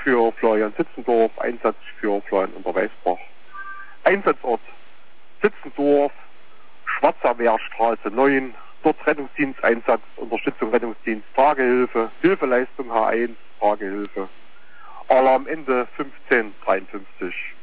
für Florian Sitzendorf, Einsatz für Florian Unterweißbach. Einsatzort Sitzendorf, Schwarzerwehrstraße 9, dort Rettungsdiensteinsatz, Unterstützung Rettungsdienst, Tragehilfe, Hilfeleistung H1, Tragehilfe. Alarmende 1553.